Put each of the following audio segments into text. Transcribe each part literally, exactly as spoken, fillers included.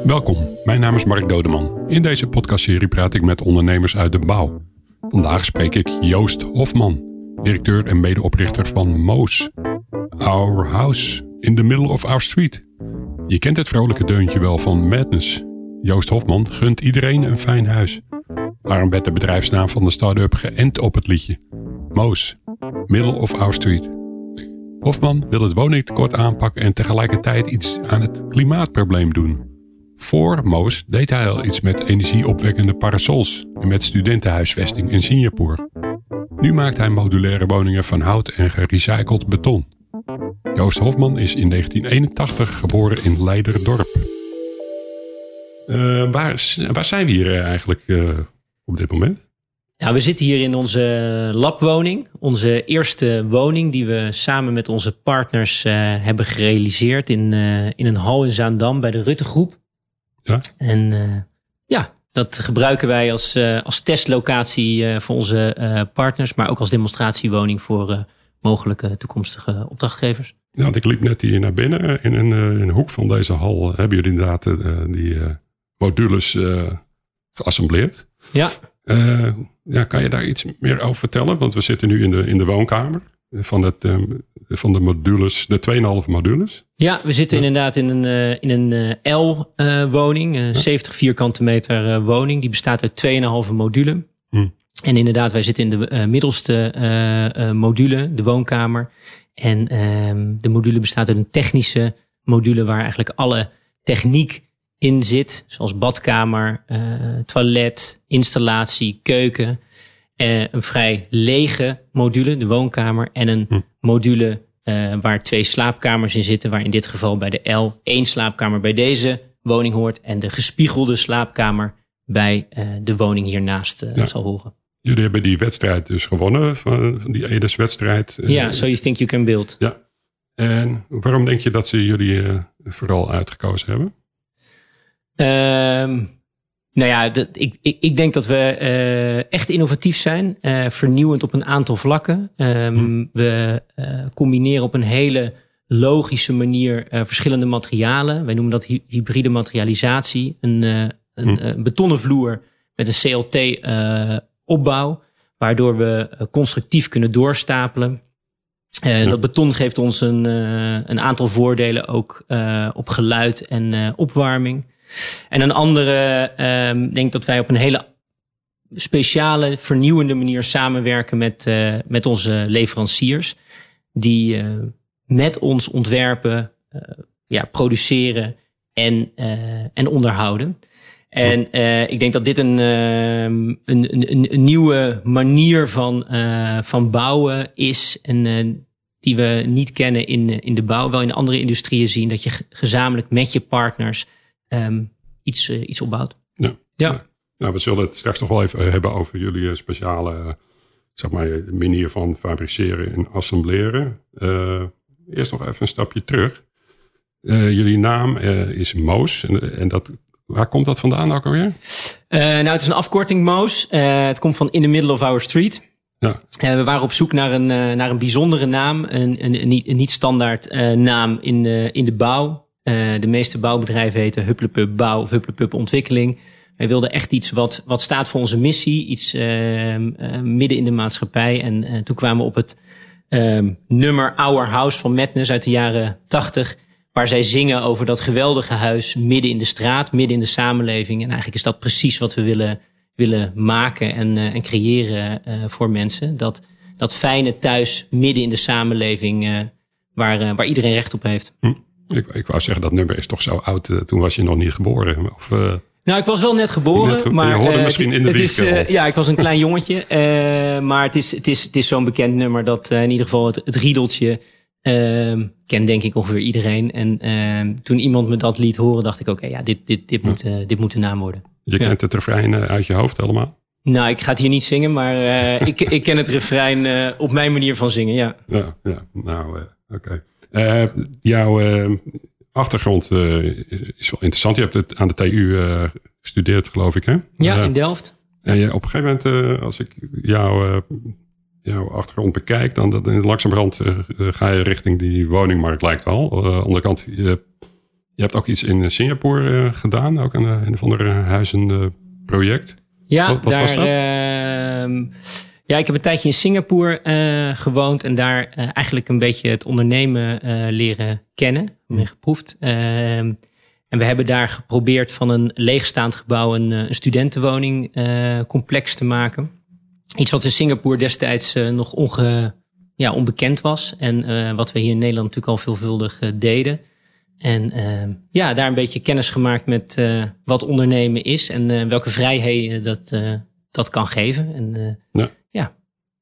Welkom, mijn naam is Mark Dodeman. In deze podcastserie praat ik met ondernemers uit de bouw. Vandaag spreek ik Joost Hofman, directeur en medeoprichter van Moos. Our house in the middle of our street. Je kent het vrolijke deuntje wel van Madness. Joost Hofman gunt iedereen een fijn huis. Daarom werd de bedrijfsnaam van de start-up geënt op het liedje. Moos, middle of our street. Hofman wil het woningtekort aanpakken en tegelijkertijd iets aan het klimaatprobleem doen. Voor Moos deed hij al iets met energieopwekkende parasols en met studentenhuisvesting in Singapore. Nu maakt hij modulaire woningen van hout en gerecycled beton. Joost Hofman is in negentien eenentachtig geboren in Leiderdorp. Uh, waar, waar zijn we hier eigenlijk uh, op dit moment? Nou, we zitten hier in onze labwoning. Onze eerste woning die we samen met onze partners uh, hebben gerealiseerd in, uh, in een hal in Zaandam bij de Rutte Groep. Ja. En uh, ja, dat gebruiken wij als, uh, als testlocatie uh, voor onze uh, partners, maar ook als demonstratiewoning voor uh, mogelijke toekomstige opdrachtgevers. Ja, want ik liep net hier naar binnen. In een, uh, in een hoek van deze hal hebben jullie inderdaad uh, die uh, modules uh, geassembleerd. Ja. Uh, ja, kan je daar iets meer over vertellen? Want we zitten nu in de, in de woonkamer van, het, um, van de modules, de twee komma vijf modules. Ja, we zitten ja. inderdaad in een, uh, in een uh, L-woning, uh, een ja. zeventig vierkante meter uh, woning. Die bestaat uit twee komma vijf module. Hm. En inderdaad, wij zitten in de uh, middelste uh, uh, module, de woonkamer. En uh, de module bestaat uit een technische module waar eigenlijk alle techniek in zit, zoals badkamer, uh, toilet, installatie, keuken. Uh, een vrij lege module, de woonkamer. En een hm. module uh, waar twee slaapkamers in zitten. Waar in dit geval bij de L één slaapkamer bij deze woning hoort. En de gespiegelde slaapkamer bij uh, de woning hiernaast uh, ja. zal horen. Jullie hebben die wedstrijd dus gewonnen, van, van die Edes-wedstrijd. Ja, yeah, So You Think You Can Build. Ja. En waarom denk je dat ze jullie uh, vooral uitgekozen hebben? Um, nou ja, dat, ik, ik, ik denk dat we uh, echt innovatief zijn. Uh, vernieuwend op een aantal vlakken. Um, hmm. We uh, combineren op een hele logische manier uh, verschillende materialen. Wij noemen dat hy- hybride materialisatie. Een, uh, een hmm. uh, betonnen vloer met een C L T uh, opbouw. Waardoor we uh, constructief kunnen doorstapelen. Uh, ja. Dat beton geeft ons een, uh, een aantal voordelen ook uh, op geluid en uh, opwarming. En een andere, um, denk dat wij op een hele speciale, vernieuwende manier samenwerken met, uh, met onze leveranciers. Die uh, met ons ontwerpen, uh, ja, produceren en, uh, en onderhouden. En uh, ik denk dat dit een, uh, een, een, een nieuwe manier van, uh, van bouwen is. En uh, die we niet kennen in, in de bouw. Wel in andere industrieën zien dat je gezamenlijk met je partners Um, iets, uh, iets opbouwt. Ja. Ja. Nou, we zullen het straks nog wel even hebben over jullie speciale, zeg maar, manier van fabriceren en assembleren. Uh, eerst nog even een stapje terug. Uh, jullie naam uh, is Moos. En, en dat, waar komt dat vandaan ook alweer? Uh, nou, het is een afkorting Moos. Uh, het komt van In the Middle of Our Street. Ja. Uh, we waren op zoek naar een, uh, naar een bijzondere naam. Een, een, een, niet, een niet standaard uh, naam in, uh, in de bouw. Uh, de meeste bouwbedrijven heten Hupplepup Bouw of Hupplepup Ontwikkeling. Wij wilden echt iets wat, wat staat voor onze missie. Iets uh, uh, midden in de maatschappij. En uh, toen kwamen we op het uh, nummer Our House van Madness uit de jaren tachtig. Waar zij zingen over dat geweldige huis midden in de straat, midden in de samenleving. En eigenlijk is dat precies wat we willen, willen maken en, uh, en creëren uh, voor mensen. Dat, dat fijne thuis midden in de samenleving uh, waar, uh, waar iedereen recht op heeft. Hm. Ik, ik wou zeggen, dat nummer is toch zo oud. Uh, toen was je nog niet geboren. Of, uh, nou, ik was wel net geboren. Net ge- maar, je hoorde uh, misschien het, in de het is, uh, Ja, ik was een klein jongetje. Uh, maar het is, het, is, het is zo'n bekend nummer dat uh, in ieder geval het, het riedeltje uh, kent denk ik ongeveer iedereen. En uh, toen iemand me dat liet horen, dacht ik ook, okay, ja, dit, dit, dit, ja. moet, uh, dit moet de naam worden. Je ja. kent het refrein uh, uit je hoofd helemaal? Nou, ik ga het hier niet zingen, maar uh, ik, ik ken het refrein uh, op mijn manier van zingen, ja. Ja, ja nou, uh, oké. Okay. Uh, jouw uh, achtergrond uh, is wel interessant. Je hebt het aan de T U uh, gestudeerd, geloof ik, hè? Ja, uh, in Delft. En je, op een gegeven moment, uh, als ik jou, uh, jouw achtergrond bekijk, dan dat, langzamerhand uh, ga je richting die woningmarkt, lijkt wel. Uh, aan de andere kant, je, Je hebt ook iets in Singapore uh, gedaan, ook een, een of ander huizenproject. Ja, wat, wat daar, was dat? Uh, ja, ik heb een tijdje in Singapore uh, gewoond en daar uh, eigenlijk een beetje het ondernemen uh, leren kennen. Mee geproefd. Uh, en we hebben daar geprobeerd van een leegstaand gebouw een, een studentenwoning uh, complex te maken. Iets wat in Singapore destijds uh, nog onge, ja, onbekend was. En uh, wat we hier in Nederland natuurlijk al veelvuldig uh, deden. En uh, ja, daar een beetje kennis gemaakt met uh, wat ondernemen is. En uh, welke vrijheden dat, uh, dat kan geven. En, uh, ja. ja.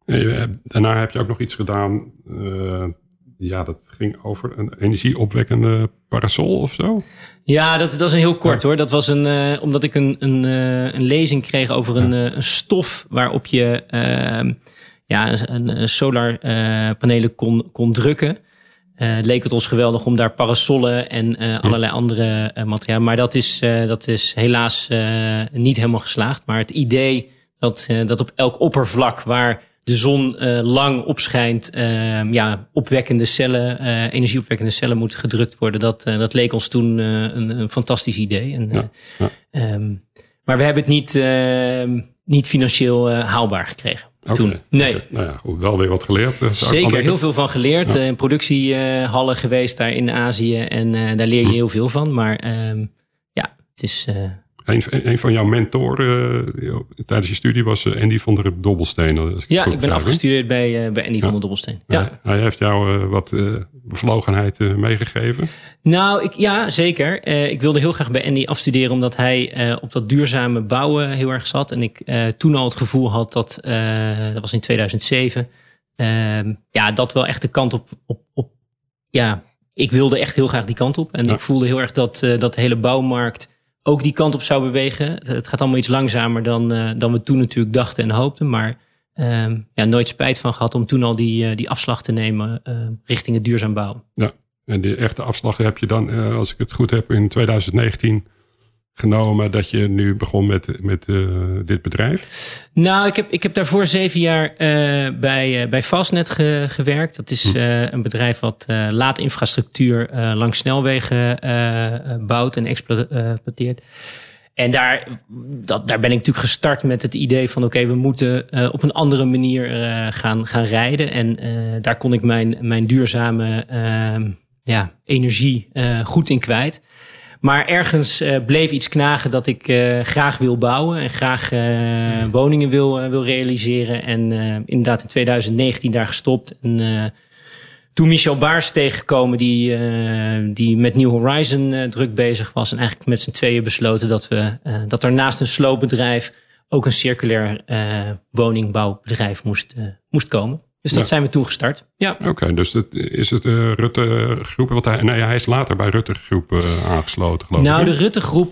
En daarna heb je ook nog iets gedaan. Uh, ja, dat ging over een energieopwekkende parasol of zo? Ja, dat, dat is een heel kort hoor. Dat was een, uh, omdat ik een, een, uh, een lezing kreeg over een, uh, een stof waarop je uh, ja, een, een solar uh, panelen kon, kon drukken. Uh, het leek het ons geweldig om daar parasollen en uh, allerlei andere uh, materialen. Maar dat is, uh, dat is helaas uh, niet helemaal geslaagd. Maar het idee dat, uh, dat op elk oppervlak waar de zon uh, lang opschijnt, uh, ja, opwekkende cellen, uh, energieopwekkende cellen moeten gedrukt worden. Dat, uh, dat leek ons toen uh, een, een fantastisch idee. En, ja, ja. Uh, um, maar we hebben het niet, uh, niet financieel uh, haalbaar gekregen. Okay. Toen. Nee. Okay. Nou ja, goed, wel weer wat geleerd. Uh, Zeker, heel veel van geleerd. Ja. Uh, in productiehallen uh, geweest daar in Azië. En uh, daar leer je heel veel van. Maar uh, ja, het is... Uh, Een, een van jouw mentoren uh, tijdens je studie was uh, Andy van der Dobbelsteen. Ik ja, ik ben afgestudeerd bij, uh, bij Andy ja. van der Dobbelsteen. Ja. Ja, hij heeft jou uh, wat uh, bevlogenheid uh, meegegeven. Nou, ik, ja, zeker. Uh, ik wilde heel graag bij Andy afstuderen omdat hij uh, op dat duurzame bouwen heel erg zat. En ik uh, toen al het gevoel had dat, uh, dat was in tweeduizend zeven, uh, ja, dat wel echt de kant op, op, op, ja, ik wilde echt heel graag die kant op. En ja. ik voelde heel erg dat, uh, dat de hele bouwmarkt ook die kant op zou bewegen. Het gaat allemaal iets langzamer dan, uh, dan we toen natuurlijk dachten en hoopten. Maar uh, ja, nooit spijt van gehad om toen al die, uh, die afslag te nemen uh, richting het duurzaam bouwen. Ja, en die echte afslag heb je dan, uh, als ik het goed heb, in tweeduizend negentien genomen dat je nu begon met, met uh, dit bedrijf? Nou, ik heb, ik heb daarvoor zeven jaar uh, bij, uh, bij Fastnet ge, gewerkt. Dat is uh, een bedrijf wat uh, laadinfrastructuur uh, langs snelwegen uh, bouwt en exploiteert. En daar, dat, daar ben ik natuurlijk gestart met het idee van oké, okay, we moeten uh, op een andere manier uh, gaan, gaan rijden. En uh, daar kon ik mijn, mijn duurzame uh, ja, energie uh, goed in kwijt. Maar ergens uh, bleef iets knagen dat ik uh, graag wil bouwen en graag uh, woningen wil, uh, wil realiseren. En uh, inderdaad in tweeduizend negentien daar gestopt. En uh, toen Michel Baars tegengekomen die, uh, die met New Horizon uh, druk bezig was. En eigenlijk met z'n tweeën besloten dat, we, uh, dat er naast een sloopbedrijf ook een circulair uh, woningbouwbedrijf moest, uh, moest komen. Dus dat ja. zijn we toen gestart. Ja. Oké, okay, dus dat is het uh, Rutte Groep. Want hij, nee, hij is later bij Rutte Groep uh, aangesloten, geloof nou, ik. Nou, de Rutte Groep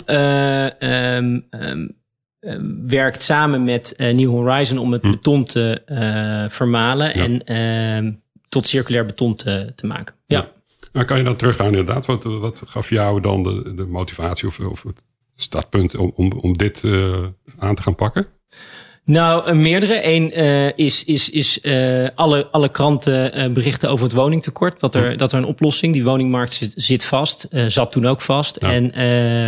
uh, um, um, um, werkt samen met uh, New Horizon om het hm. beton te uh, vermalen ja. en uh, tot circulair beton te, te maken. Ja. ja. Nou, kan je dan teruggaan inderdaad? Wat, wat gaf jou dan de, de motivatie of, of het startpunt om, om, om dit uh, aan te gaan pakken? Nou, meerdere. Eén uh, is, is, is uh, alle, alle kranten uh, berichten over het woningtekort. Dat er, ja. dat er een oplossing, die woningmarkt zit, zit vast. Uh, zat toen ook vast. Ja. En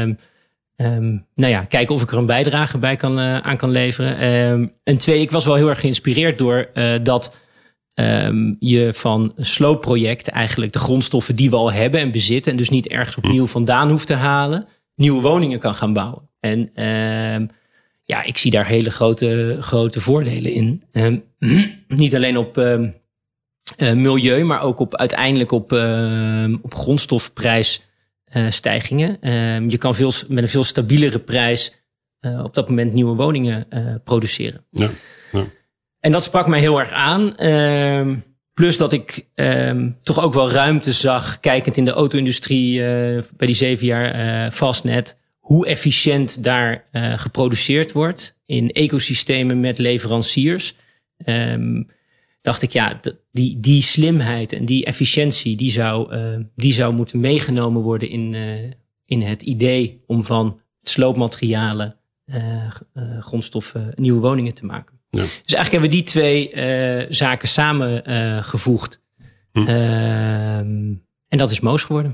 uh, um, nou ja, kijken of ik er een bijdrage bij kan, uh, aan kan leveren. Um, en twee, ik was wel heel erg geïnspireerd door uh, dat um, je van een sloopproject eigenlijk de grondstoffen die we al hebben en bezitten, en dus niet ergens opnieuw vandaan hoeft te halen, nieuwe woningen kan gaan bouwen. En uh, ja, ik zie daar hele grote, grote voordelen in. Um, niet alleen op um, uh, milieu, maar ook op uiteindelijk op, uh, op grondstofprijsstijgingen. Uh, um, je kan veel, met een veel stabielere prijs uh, op dat moment nieuwe woningen uh, produceren. Ja, ja. En dat sprak mij heel erg aan. Uh, plus dat ik um, toch ook wel ruimte zag, kijkend in de auto-industrie uh, bij die zeven jaar uh, Fastnet, hoe efficiënt daar uh, geproduceerd wordt in ecosystemen met leveranciers. Um, dacht ik, ja, die, die slimheid en die efficiëntie, die zou, uh, die zou moeten meegenomen worden in, uh, in het idee om van sloopmaterialen, uh, uh, grondstoffen, nieuwe woningen te maken. Ja. Dus eigenlijk hebben we die twee uh, zaken samengevoegd. Uh, hm. uh, en dat is Moos geworden.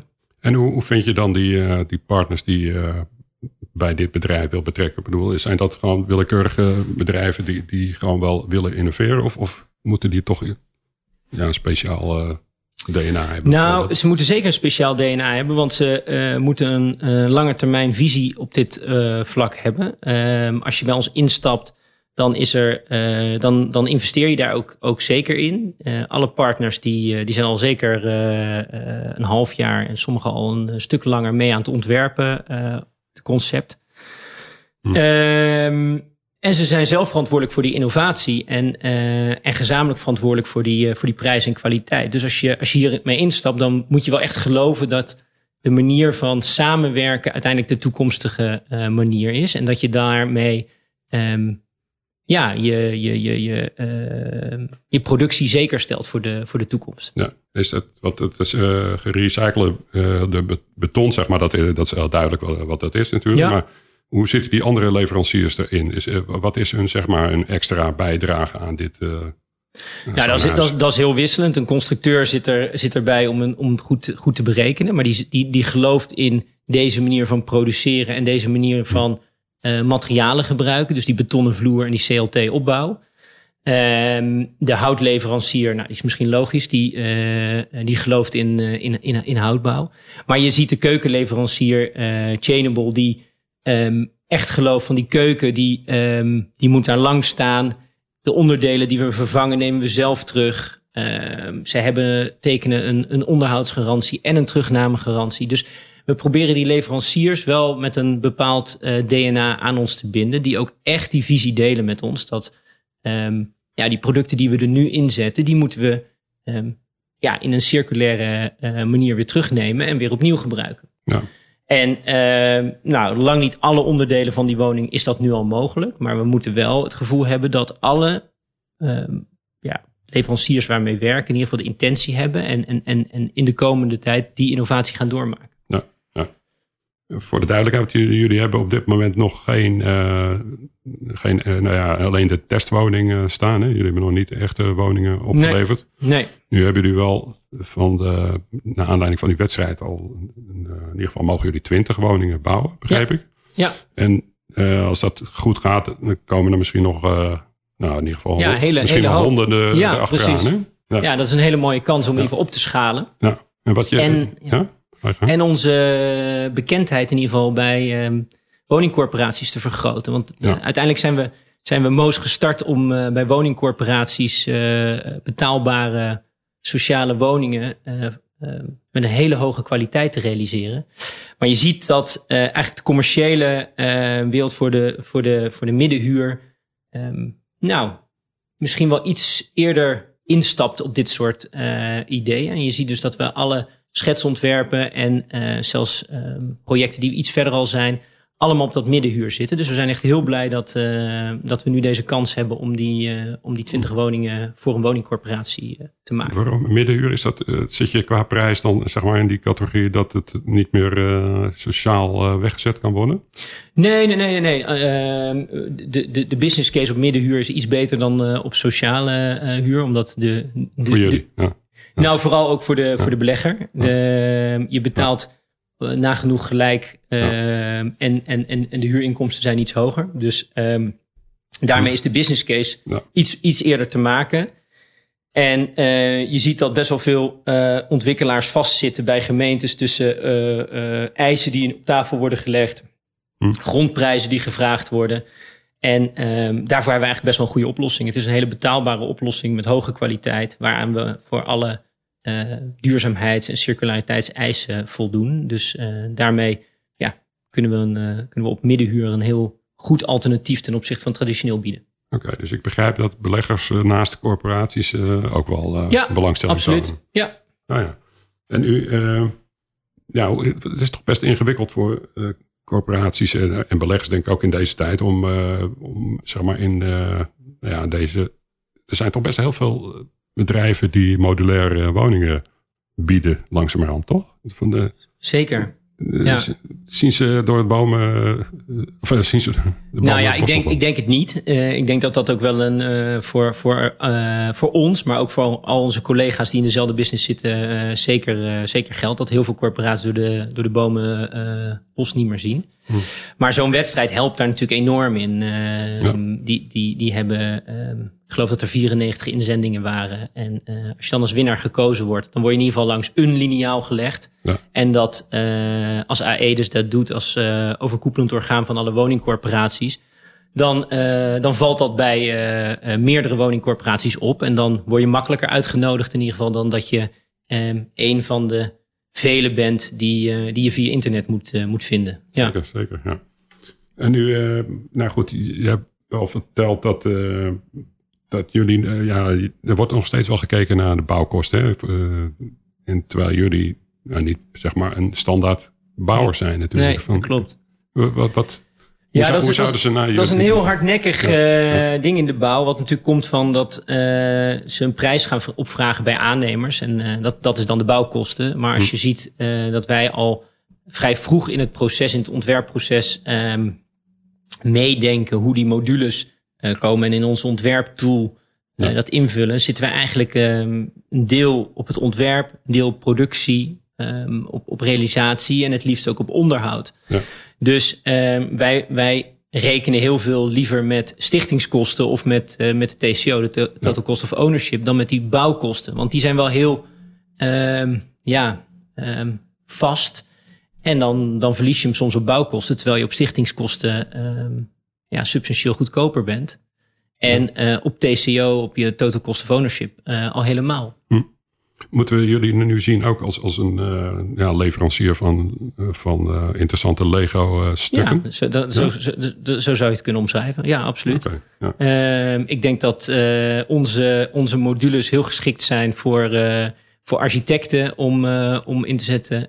En hoe, hoe vind je dan die, uh, die partners die uh, bij dit bedrijf wil betrekken? Ik bedoel, zijn dat gewoon willekeurige bedrijven die, die gewoon wel willen innoveren? Of, of moeten die toch ja, een speciaal uh, D N A hebben? Nou, ze moeten zeker een speciaal D N A hebben. Want ze uh, moeten een uh, lange termijn visie op dit uh, vlak hebben. Uh, als je bij ons instapt, dan, is er, uh, dan, dan investeer je daar ook, ook zeker in. Uh, alle partners die, uh, die zijn al zeker uh, uh, een half jaar en sommigen al een stuk langer mee aan het ontwerpen. Uh, het concept. Hm. Um, en ze zijn zelf verantwoordelijk voor die innovatie en, uh, en gezamenlijk verantwoordelijk voor die, uh, voor die prijs en kwaliteit. Dus als je, als je hiermee instapt, dan moet je wel echt geloven dat de manier van samenwerken uiteindelijk de toekomstige uh, manier is. En dat je daarmee um, ja, je, je, je, je, uh, je productie zeker stelt voor de, voor de toekomst. Ja, is dat wat het is uh, gerecyclede uh, de beton, zeg maar, dat, dat is heel duidelijk wat, wat dat is natuurlijk. Ja. Maar hoe zitten die andere leveranciers erin? Is, uh, wat is hun, zeg maar, een extra bijdrage aan dit? Uh, ja, dat is, dat, is, dat is heel wisselend. Een constructeur zit, er, zit erbij om, een, om goed, goed te berekenen. Maar die, die, die gelooft in deze manier van produceren en deze manier van uh, materialen gebruiken. Dus die betonnen vloer en die C L T-opbouw. Um, de houtleverancier, nou, die is misschien logisch, die, uh, die gelooft in, uh, in, in, in houtbouw. Maar je ziet de keukenleverancier, uh, Chainable, die um, echt gelooft van die keuken, die, um, die moet daar lang staan. De onderdelen die we vervangen nemen we zelf terug. Uh, ze hebben, tekenen een, een onderhoudsgarantie en een terugnamegarantie. Dus we proberen die leveranciers wel met een bepaald uh, D N A aan ons te binden. Die ook echt die visie delen met ons. Dat um, ja, die producten die we er nu inzetten, die moeten we um, ja, in een circulaire uh, manier weer terugnemen en weer opnieuw gebruiken. Ja. En uh, nou, lang niet alle onderdelen van die woning is dat nu al mogelijk. Maar we moeten wel het gevoel hebben dat alle uh, ja, leveranciers waarmee we werken in ieder geval de intentie hebben. En, en, en, en in de komende tijd die innovatie gaan doormaken. Ja, ja. Voor de duidelijkheid, jullie, jullie hebben op dit moment nog geen, uh, geen uh, nou ja, alleen de testwoning uh, staan. Hè? Jullie hebben nog niet echte woningen opgeleverd. Nee. nee. Nu hebben jullie wel van de, naar aanleiding van die wedstrijd al, in, uh, in ieder geval mogen jullie twintig woningen bouwen, begrijp ja. ik. Ja. En uh, als dat goed gaat, dan komen er misschien nog, uh, nou in ieder geval, ja, hele, misschien hele wel honderden ja, erachteraan. Precies. Hè? Ja. ja, dat is een hele mooie kans om ja. even op te schalen. Ja. En, wat je, en, ja. Ja? En onze bekendheid in ieder geval bij um, woningcorporaties te vergroten. Want ja. uh, uiteindelijk zijn we, zijn we Moos gestart om uh, bij woningcorporaties uh, betaalbare sociale woningen uh, uh, met een hele hoge kwaliteit te realiseren. Maar je ziet dat uh, eigenlijk de commerciële uh, wereld voor de, voor de, voor de middenhuur um, nou, misschien wel iets eerder instapt op dit soort uh, ideeën. En je ziet dus dat we alle schetsontwerpen en uh, zelfs uh, projecten die iets verder al zijn, allemaal op dat middenhuur zitten. Dus we zijn echt heel blij dat, uh, dat we nu deze kans hebben om die, uh, om die twintig woningen voor een woningcorporatie uh, te maken. Waarom middenhuur? Is dat, uh, zit je qua prijs dan zeg maar in die categorie dat het niet meer uh, sociaal uh, weggezet kan worden? Nee, nee, nee, nee. nee. Uh, de, de, de business case op middenhuur is iets beter dan uh, op sociale uh, huur, omdat de... de voor jullie, de, ja. Ja. Nou, vooral ook voor de, ja. voor de belegger. De, je betaalt ja. nagenoeg gelijk uh, ja. en, en, en, en de huurinkomsten zijn iets hoger. Dus um, daarmee is de business case ja. iets, iets eerder te maken. En uh, je ziet dat best wel veel uh, ontwikkelaars vastzitten bij gemeentes tussen uh, uh, eisen die op tafel worden gelegd, hm. grondprijzen die gevraagd worden. En um, daarvoor hebben we eigenlijk best wel een goede oplossing. Het is een hele betaalbare oplossing met hoge kwaliteit, waaraan we voor alle uh, duurzaamheids- en circulariteitseisen voldoen. Dus uh, daarmee ja, kunnen, we een, uh, kunnen we op middenhuur een heel goed alternatief ten opzichte van traditioneel bieden. Oké, okay, dus ik begrijp dat beleggers uh, naast de corporaties uh, ook wel uh, ja, belangstelling absoluut. Tonen. Ja, ah, ja. En u, uh, ja, het is toch best ingewikkeld voor uh, corporaties en, en beleggers, denk ik ook in deze tijd, om, uh, om zeg maar in uh, ja, deze. Er zijn toch best heel veel bedrijven die modulaire woningen bieden, langzamerhand, toch? Van de, Zeker. Uh, ja. Zien ze door de bomen... Uh, of uh, zien ze de bomen nou ja, ik denk, ik denk het niet. Uh, ik denk dat dat ook wel een uh, voor, voor, uh, voor ons, maar ook voor al onze collega's die in dezelfde business zitten, uh, zeker, uh, zeker geldt. Dat heel veel corporaties door de, door de bomen uh, bos niet meer zien. Hm. Maar zo'n wedstrijd helpt daar natuurlijk enorm in. Uh, ja. die, die, die hebben... Uh, Ik geloof dat er vierennegentig inzendingen waren. En uh, als je dan als winnaar gekozen wordt, dan word je in ieder geval langs een liniaal gelegd. Ja. En dat uh, als A E dus dat doet als uh, overkoepelend orgaan van alle woningcorporaties, dan, uh, dan valt dat bij uh, uh, meerdere woningcorporaties op. En dan word je makkelijker uitgenodigd in ieder geval dan dat je um, een van de vele bent die, uh, die je via internet moet, uh, moet vinden. Ja. Zeker, zeker. Ja. En nu, uh, nou goed, je hebt wel verteld dat... Uh, Dat jullie, uh, ja, er wordt nog steeds wel gekeken naar de bouwkosten. Hè? Uh, en terwijl jullie uh, niet, zeg maar, een standaard bouwer zijn natuurlijk. Nee, van, klopt. Wat, wat, wat, ja, hoe, dat hoe is, zouden ze naar dat is een heel hardnekkig ja, uh, ja. ding in de bouw. Wat natuurlijk komt van dat uh, ze een prijs gaan opvragen bij aannemers. En uh, dat, dat is dan de bouwkosten. Maar als hm. je ziet uh, dat wij al vrij vroeg in het proces, in het ontwerpproces, um, meedenken hoe die modules komen en in ons ontwerptool ja. uh, dat invullen, zitten wij eigenlijk um, een deel op het ontwerp, een deel op productie, um, op, op realisatie en het liefst ook op onderhoud. Ja. Dus um, wij, wij rekenen heel veel liever met stichtingskosten of met, uh, met de T C O, de Total ja. Cost of Ownership, dan met die bouwkosten. Want die zijn wel heel um, ja, um, vast. En dan, dan verlies je hem soms op bouwkosten, terwijl je op stichtingskosten um, ja, substantieel goedkoper bent. En uh, op T C O, op je Total Cost of Ownership, uh, al helemaal. Hm. Moeten we jullie nu zien ook als, als een uh, ja, leverancier van, uh, van uh, interessante Lego-stukken? Uh, ja, zo, dat, ja? Zo, zo, zo, zo zou je het kunnen omschrijven. Ja, absoluut. Okay, ja. Uh, ik denk dat uh, onze, onze modules heel geschikt zijn voor, uh, voor architecten om, uh, om in te zetten.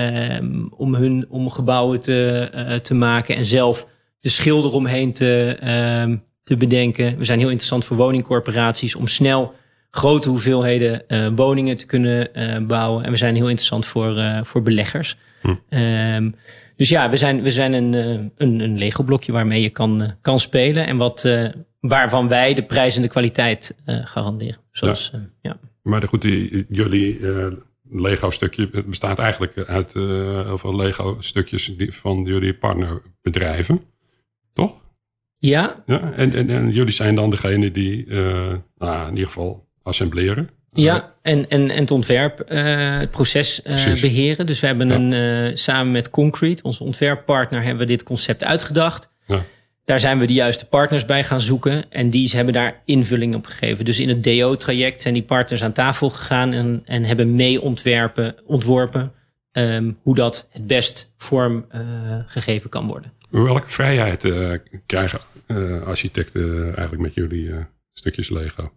Uh, om hun om gebouwen te, uh, te maken en zelf de schilder omheen te, uh, te bedenken. We zijn heel interessant voor woningcorporaties om snel grote hoeveelheden uh, woningen te kunnen uh, bouwen. En we zijn heel interessant voor, uh, voor beleggers. Hm. Um, dus ja, we zijn, we zijn een, uh, een, een Lego-blokje waarmee je kan, uh, kan spelen. En wat, uh, waarvan wij de prijs en de kwaliteit uh, garanderen. Zoals, ja. Uh, ja. Maar goed, die, jullie uh, Lego-stukje bestaat eigenlijk uit uh, heel veel Lego-stukjes van jullie partnerbedrijven. Toch? Ja. ja en, en, en jullie zijn dan degene die uh, nou, in ieder geval assembleren. Ja, en, en, en het ontwerp, uh, het proces uh, beheren. Dus we hebben ja. een, uh, samen met Concrete, onze ontwerppartner, hebben we dit concept uitgedacht. Ja. Daar zijn we de juiste partners bij gaan zoeken. En die hebben daar invulling op gegeven. Dus in het D O-traject zijn die partners aan tafel gegaan en, en hebben mee ontwerpen, ontworpen um, hoe dat het best vorm uh, gegeven kan worden. Welke vrijheid uh, krijgen uh, architecten eigenlijk met jullie uh, stukjes Lego?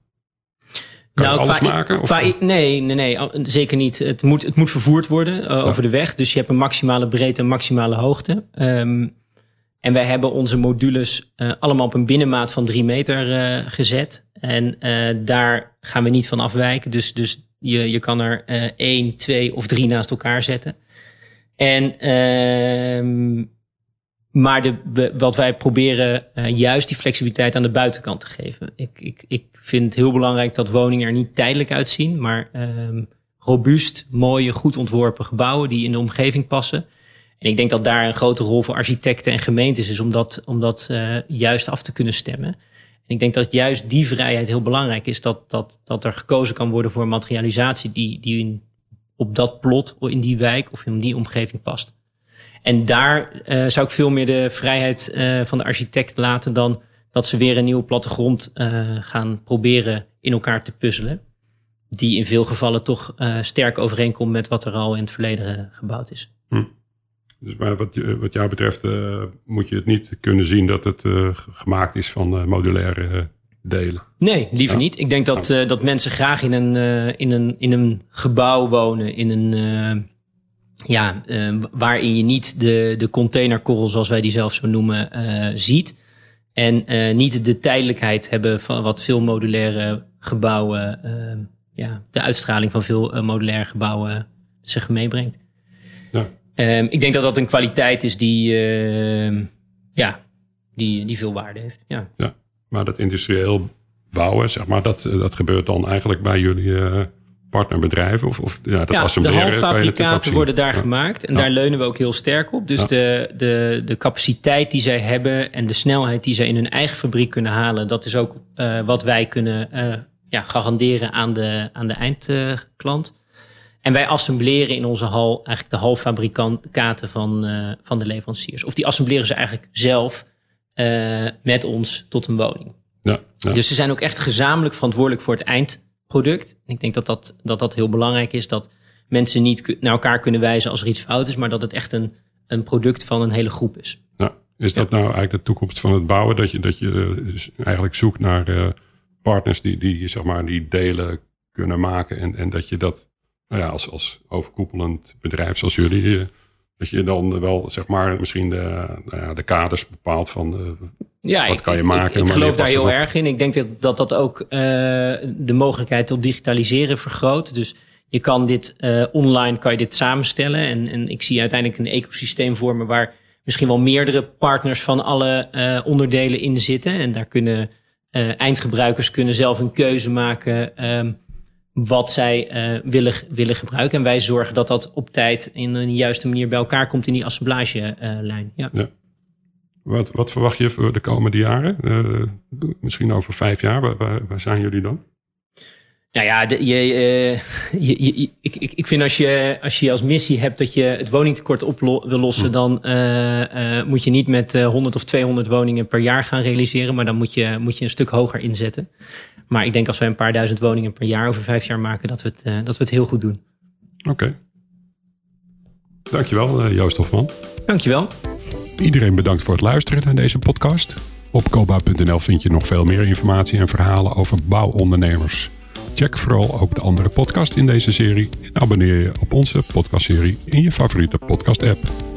Kan nou, je alles qua, maken? Of? Qua, nee, nee, nee, zeker niet. Het moet, het moet vervoerd worden uh, ja. over de weg. Dus je hebt een maximale breedte en maximale hoogte. Um, en wij hebben onze modules uh, allemaal op een binnenmaat van drie meter uh, gezet. En uh, daar gaan we niet van afwijken. Dus, dus je, je kan er uh, één, twee of drie naast elkaar zetten. En... Uh, Maar de, wat wij proberen uh, juist die flexibiliteit aan de buitenkant te geven. Ik, ik, ik vind het heel belangrijk dat woningen er niet tijdelijk uitzien, maar um, robuust, mooie, goed ontworpen gebouwen die in de omgeving passen. En ik denk dat daar een grote rol voor architecten en gemeentes is om dat, om dat uh, juist af te kunnen stemmen. En ik denk dat juist die vrijheid heel belangrijk is, dat, dat, dat er gekozen kan worden voor materialisatie die, die in, op dat plot, in die wijk of in die omgeving past. En daar uh, zou ik veel meer de vrijheid uh, van de architect laten dan dat ze weer een nieuwe plattegrond uh, gaan proberen in elkaar te puzzelen. Die in veel gevallen toch uh, sterk overeenkomt met wat er al in het verleden uh, gebouwd is. Hm. Dus maar wat, wat jou betreft uh, moet je het niet kunnen zien dat het uh, gemaakt is van uh, modulaire uh, delen. Nee, liever ja. niet. Ik denk dat, uh, dat mensen graag in een, uh, in, een, in een gebouw wonen, in een... Uh, Ja, uh, waarin je niet de, de containerkorrel, zoals wij die zelf zo noemen, uh, ziet. En uh, niet de tijdelijkheid hebben van wat veel modulaire gebouwen, uh, ja, de uitstraling van veel uh, modulaire gebouwen zich meebrengt. Ja, Um, ik denk dat dat een kwaliteit is die, uh, ja, die, die veel waarde heeft. Ja. Ja, maar dat industrieel bouwen, zeg maar, dat, dat gebeurt dan eigenlijk bij jullie uh, partnerbedrijven? Of, of ja, dat ja, assembleren, de halffabrikaten worden daar ja. gemaakt. En ja. daar leunen we ook heel sterk op. Dus ja. de, de, de capaciteit die zij hebben en de snelheid die zij in hun eigen fabriek kunnen halen, dat is ook uh, wat wij kunnen uh, ja, garanderen aan de, aan de eindklant. Uh, en wij assembleren in onze hal eigenlijk de halffabrikaten van, uh, van de leveranciers. Of die assembleren ze eigenlijk zelf uh, met ons tot een woning. Ja, ja. Dus ze zijn ook echt gezamenlijk verantwoordelijk voor het eindproduct. Ik denk dat dat, dat dat heel belangrijk is. Dat mensen niet naar elkaar kunnen wijzen als er iets fout is, maar dat het echt een, een product van een hele groep is. Ja, is dat ja. nou eigenlijk de toekomst van het bouwen? Dat je, dat je eigenlijk zoekt naar uh, partners die, die, zeg maar, die delen kunnen maken. En, en dat je dat nou ja, als, als overkoepelend bedrijf zoals jullie, uh, dat je dan wel, zeg maar, misschien de, nou ja, de kaders bepaalt van uh, ja, wat ik, kan je maken. Ik, ik geloof daar heel op. erg in. Ik denk dat dat, dat ook uh, de mogelijkheid tot digitaliseren vergroot. Dus je kan dit uh, online kan je dit samenstellen. En, en ik zie uiteindelijk een ecosysteem vormen waar misschien wel meerdere partners van alle uh, onderdelen in zitten. En daar kunnen uh, eindgebruikers kunnen zelf een keuze maken um, wat zij uh, willen, willen gebruiken. En wij zorgen dat dat op tijd in een juiste manier bij elkaar komt in die assemblagelijn. Uh, ja. Ja. Wat, wat verwacht je voor de komende jaren? Uh, misschien over vijf jaar, waar, waar, waar zijn jullie dan? Nou ja, de, je, uh, je, je, ik, ik, ik vind als je, als je als missie hebt dat je het woningtekort op wil lossen, dan uh, uh, moet je niet met uh, honderd of tweehonderd woningen per jaar gaan realiseren, maar dan moet je, moet je een stuk hoger inzetten. Maar ik denk als wij een paar duizend woningen per jaar over vijf jaar maken, dat we het, uh, dat we het heel goed doen. Oké. Okay. Dankjewel, uh, Joost Hofman. Dankjewel. Iedereen bedankt voor het luisteren naar deze podcast. Op cobouw punt n l vind je nog veel meer informatie en verhalen over bouwondernemers. Check vooral ook de andere podcast in deze serie en abonneer je op onze podcastserie in je favoriete podcast-app.